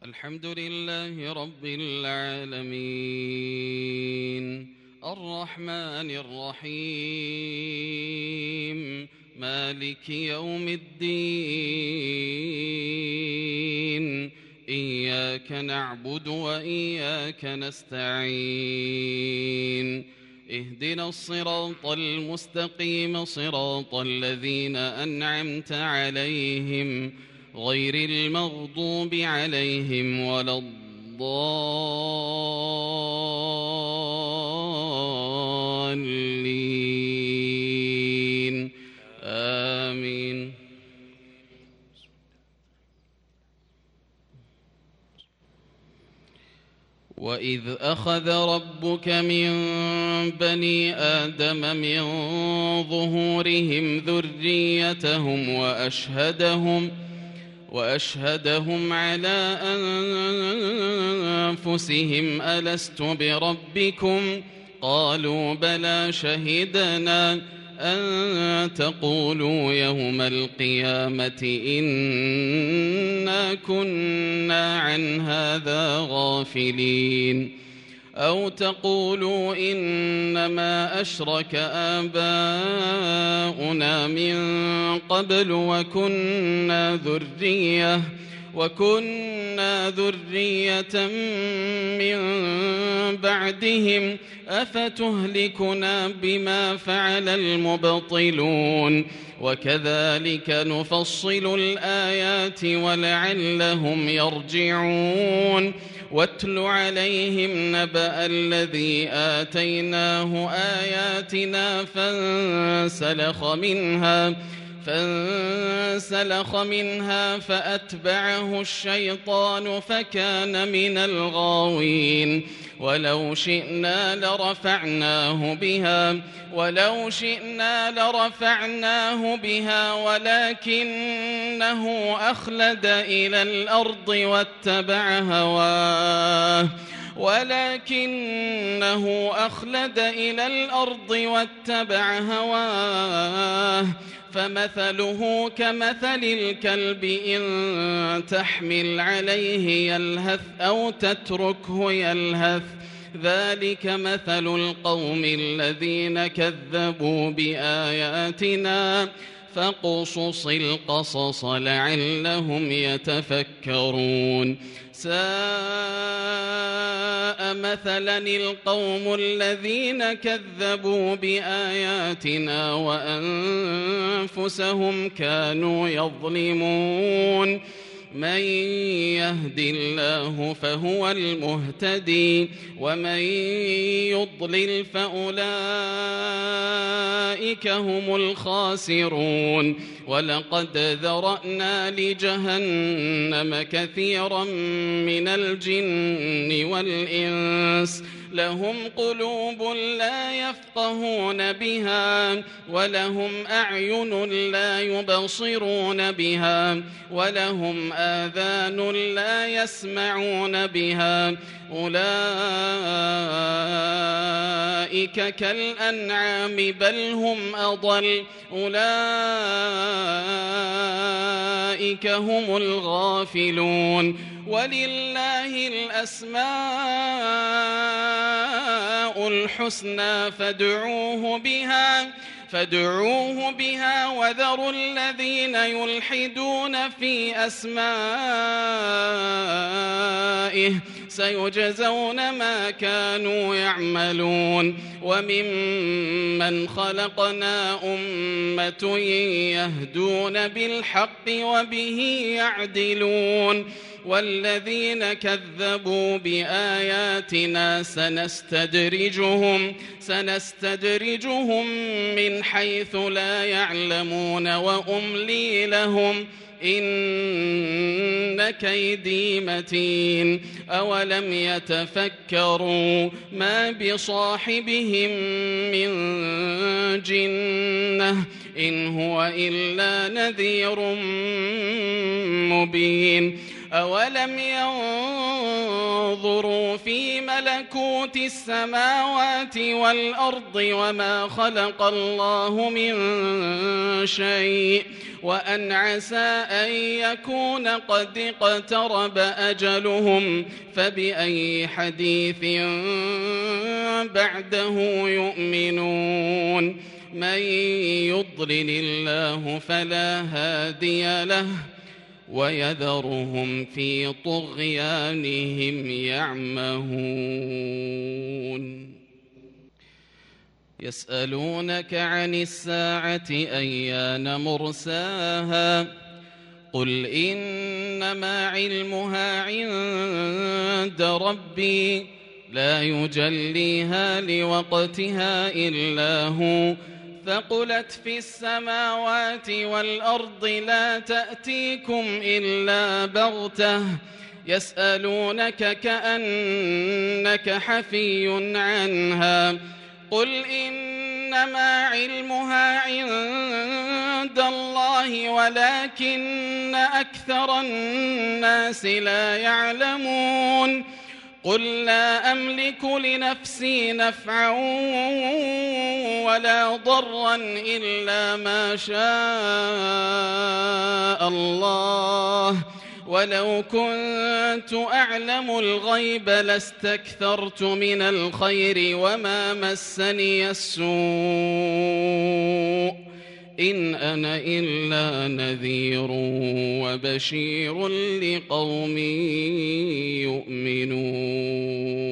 الحمد لله رب العالمين الرحمن الرحيم مالك يوم الدين إياك نعبد وإياك نستعين اهدنا الصراط المستقيم صراط الذين أنعمت عليهم غير المغضوب عليهم ولا الضالين آمين. وإذ أخذ ربك من بني آدم من ظهورهم ذريتهم وأشهدهم على أنفسهم ألست بربكم قالوا بلى شهدنا أن تقولوا يوم القيامة إنا كنا عن هذا غافلين أو تقولوا إنما أشرك آباؤنا من قبل وكنا ذرية من بعدهم أفتهلكنا بما فعل المبطلون وكذلك نفصل الآيات ولعلهم يرجعون واتل عليهم نبأ الذي آتيناه آياتنا فانسلخ منها فأتبعه الشيطان فكان من الغاوين ولو شئنا لرفعناه بها ولكنه أخلد إلى الأرض واتبع هواه فمثله كمثل الكلب إن تحمل عليه يلهث أو تتركه يلهث ذلك مثل القوم الذين كذبوا بآياتنا فاقصص القصص لعلهم يتفكرون ساء مثلا القوم الذين كذبوا بآياتنا وأنفسهم كانوا يظلمون من يهد الله فهو المهتدي ومن يضلل فأولئك هم الخاسرون ولقد ذرأنا لجهنم كثيرا من الجن والإنس لهم قلوب لا يفقهون بها ولهم أعين لا يبصرون بها ولهم آذان لا يسمعون بها أولئك كالأنعام بل هم أضل أولئك هم الغافلون ولله الأسماء الحسنى فادعوه بها وذروا الذين يلحدون في أسمائه سيجزون ما كانوا يعملون وممن خلقنا أمة يهدون بالحق وبه يعدلون والذين كذبوا بآياتنا سنستدرجهم من حيث لا يعلمون وأملي لهم إن كيدي متين أولم يتفكروا ما بصاحبهم من جنة إن هو إلا نذير مبين أولم ينظروا في ملكوت السماوات والأرض وما خلق الله من شيء وأن عسى أن يكون قد اقترب أجلهم فبأي حديث بعده يؤمنون من يضلل الله فلا هادي له ويذرهم في طغيانهم يعمهون يسألونك عن الساعة أيان مرساها قل إنما علمها عند ربي لا يجليها لوقتها إلا هو ثقلت في السماوات والأرض لا تأتيكم إلا بغتة يسألونك كأنك حفي عنها قل إنما علمها عند الله ولكن أكثر الناس لا يعلمون قل لا أملك لنفسي نفعا ولا ضرا إلا ما شاء الله ولو كنت أعلم الغيب لاستكثرت من الخير وما مسني السوء إن أنا إلا نذير وبشير لقوم يؤمنون